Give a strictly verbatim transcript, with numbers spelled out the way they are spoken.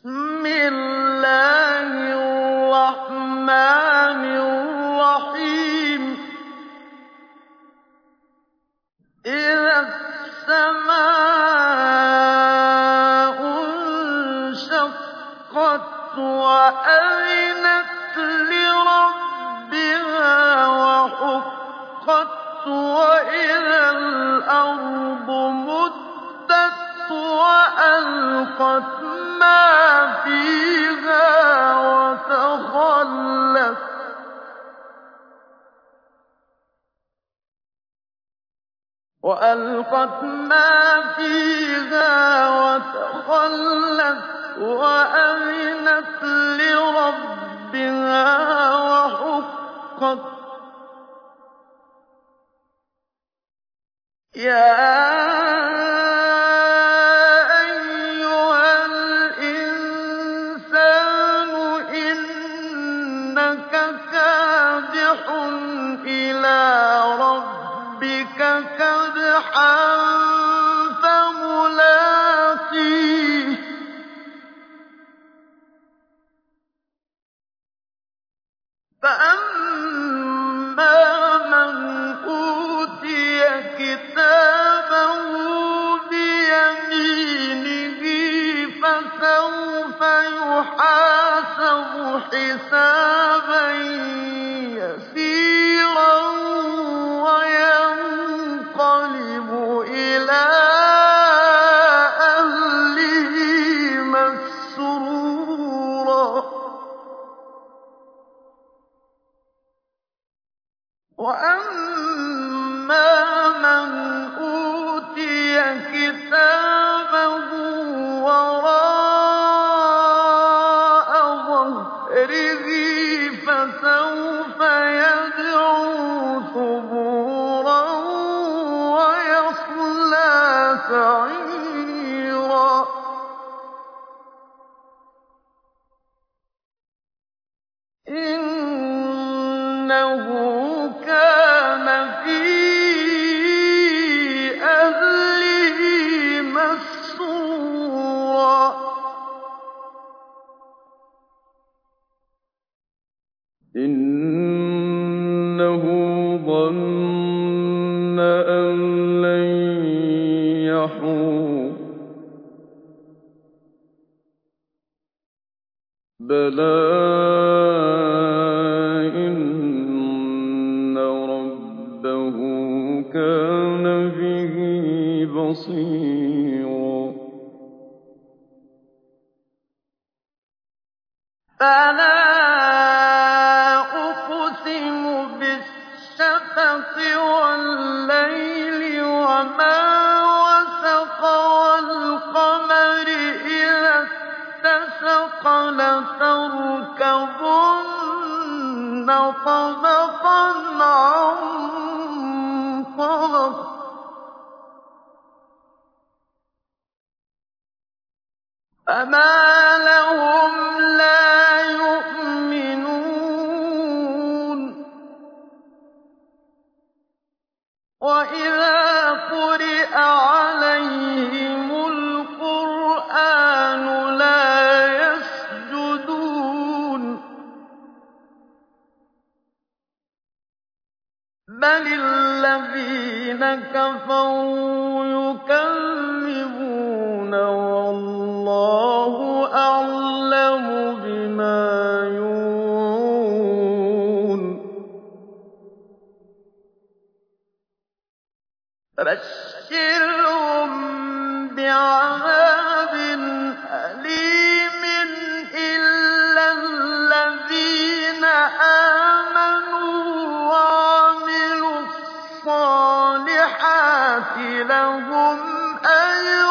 بِسْمِ اللَّهِ الرَّحْمَٰنِ الرَّحِيمِ إِذَا السَّمَاءُ انشَقَّتْ وَأَذِنَتْ لِرَبِّهَا وَحُقَّتْ وَإِذَا الْأَرْضُ مُدَّتْ وَأَلْقَتْ مَا فِيهَا وَتَخَلَّتْ وَأَذِنَتْ لِرَبِّهَا وَحُقَّتْ يَا أَيُّهَا الْإِنسَانُ إِنَّكَ كَادِحٌ إِلَىٰ رَبِّكَ كَدْحًا فَمُلَاقِيهِ فَأَمَّا مَنْ أُوتِيَ كِتَابَهُ بِيَمِينِهِ فَسَوْفَ يُحَاسَبُ حِسَابًا يَسِيرًا وَيَنقَلِبُ إِلَىٰ أَهْلِهِ مَسْرُورًا وَأَمَّا مَنْ أُوتِيَ كِتَابَهُ وَرَاءَ ظَهْرِهِ فَسَوْفَ يَدْعُو ثُبُورًا وَيَصْلَىٰ سَعِيرًا إِنَّهُ كَانَ فِي أَهْلِهِ مَسْرُورًا إِنَّهُ ظَنَّ أَن لَّن يَحُورَ بَلَىٰ إِنَّ رَبَّهُ كَانَ بِهِ بَصِيرًا فَلَا أُقْسِمُ بِالشَّفَقِ وَاللَّيْلِ وَمَا وَسَقَ وَالْقَمَرِ إِذَا اتَّسَقَ لَتَرْكَبُنَّ طَبَقًا عَن طَبَقٍ فَمَا لَهُمْ لَا يُؤْمِنُونَ وَإِذَا قُرِئَ عَلَيْهِمُ الْقُرْآنُ لَا يَسْجُدُونَ بَلِ الَّذِينَ كَفَرُوا يُكَذِّبُونَ وَاللَّهُ أَعْلَمُ بِمَا يُوعُونَ فَبَشِّرْهُم بِعَذَابٍ أَلِيمٍ إِلَّا الَّذِينَ آمَنُوا وَعَمِلُوا الصَّالِحَاتِ لَهُمْ أَجْرٌ